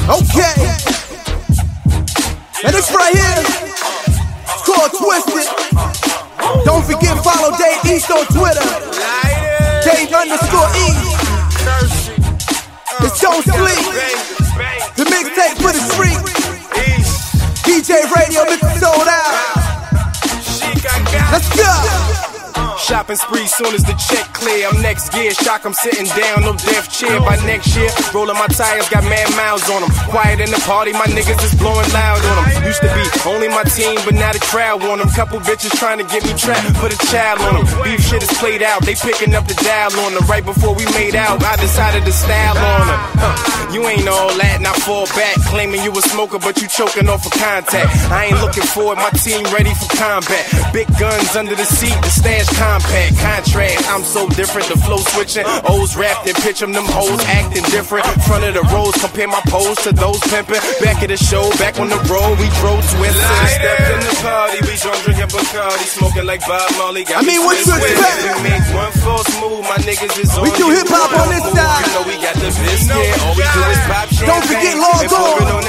Okay. And this right here, it's called Twisted. Don't forget, follow Dave East on Twitter. Dave_East. It's Don't Sleep. The mixtape for the street. DJ Radio, Mr. Sold Out. Let's go. Shopping spree soon as the check clear. I'm next gear, shock, I'm sitting down, no death chair. By next year, rolling my tires, got mad miles on them. Quiet in the party, my niggas is blowing loud on them. Used to be only my team, but now the crowd want them. Couple bitches trying to get me trapped, put a child on them. Beef shit is played out, they picking up the dial on them. Right before we made out, I decided to style on them. You ain't all that, and I fall back, claiming you a smoker, but you choking off of contact. I ain't looking forward, my team ready for combat. Big guns under the seat, the stash compact. Contrast, I'm so different, the flow switching. O's rapped and pitch them hoes acting different. Front of the rows, compare my pose to those pimping. Back at the show, back on the road, we drove twisted. Stepped in the party, we drunk drinking Bacardi, smoking like Bob Marley. Got what you expect? We make one false move, my niggas is on. We do hip hop on this side. You know we got the biscuit, all we do is pop champagne. Don't forget log on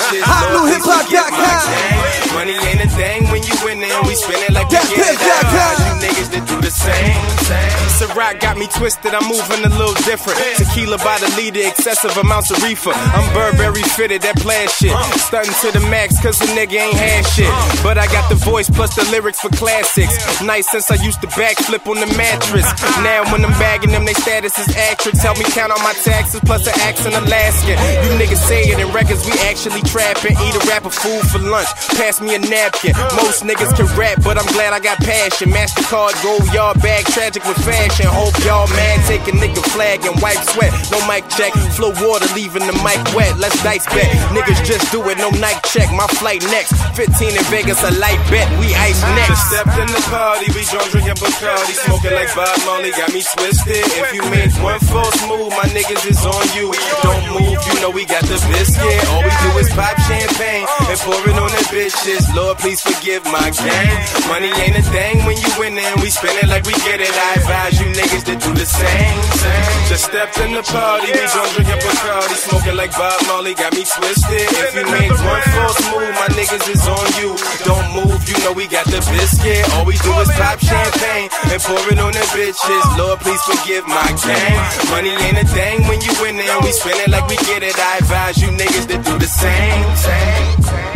HotNewHipHop.com. Money ain't a thing when you win it, we spend it like we get it out. You niggas that do the same. Ciroc got me twisted, I'm moving a little different. Tequila by the liter, excessive amounts of reefer. I'm Burberry fitted, that plaid shit. Stunting to the max, cause the nigga ain't had shit. But I got the voice plus the lyrics for classics. Nice since I used to backflip on the mattress. Now when I'm bagging them, they status is actress. Help me count on my taxes plus an accent Alaskan. You niggas say it in records, we actually trapping. Eat a rapper food for lunch, pass me a napkin. Most niggas can rap, but I'm glad I got passion. MasterCard, gold yard bag, tragic with fashion. Hope y'all mad, take a nigga flag and wipe sweat. No mic check, flow water, leaving the mic wet. Let's dice bet, niggas just do it, no night check. My flight next, 15 in Vegas, a light bet, we ice next. Stepped in the party, we drunk drinking Bacardi, smoking like Bob Marley, got me twisted. If you make one false move, my niggas is on you. Don't move, you know we got the biscuit. All we do is pop champagne and pour it on the bitches. Lord, please forgive my game. Money ain't a thing when you win it, we spend it like we get it. I advise you niggas to do the same. Just stepped in the party, we drunk drinking Bacardi, smoking like Bob Marley, got me twisted. If you make one false move, my niggas is on you. Don't move, you know we got the biscuit. All we do is pop champagne and pour it on the bitches. Lord, please forgive my game. Money ain't a thing when you win it, we spend it like we get it. I advise you niggas to do the same.